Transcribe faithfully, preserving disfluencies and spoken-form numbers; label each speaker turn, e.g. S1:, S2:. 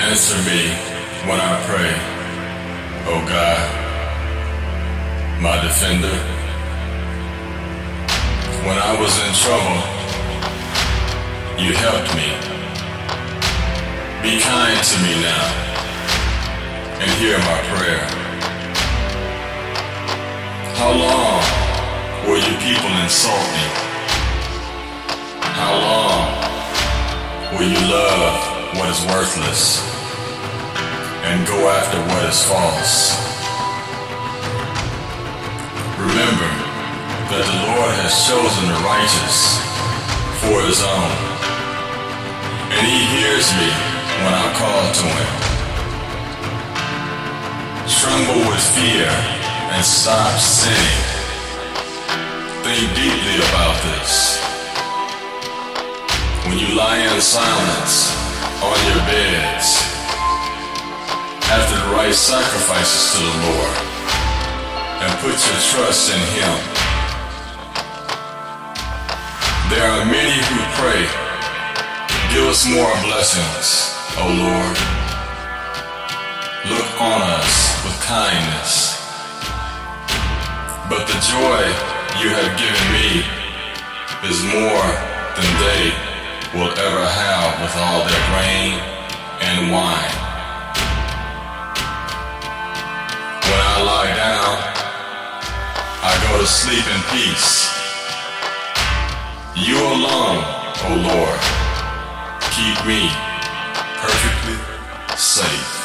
S1: Answer me when I pray, oh God, my defender. When I was in trouble, you helped me. Be kind to me now and hear my prayer. How long will you people insult me? How long will you love what is worthless and go after what is false? Remember that the Lord has chosen the righteous for his own, and he hears me when I call to him. Tremble with fear and stop sinning. Think deeply about this. When you lie in silence on your beds, after the right sacrifices to the Lord, and put your trust in him. There are many who pray, give us more blessings, O Lord. Look on us with kindness. But the joy you have given me is more than they will ever have with all their grain and wine. When I lie down, I go to sleep in peace. You alone, O Lord, keep me perfectly safe.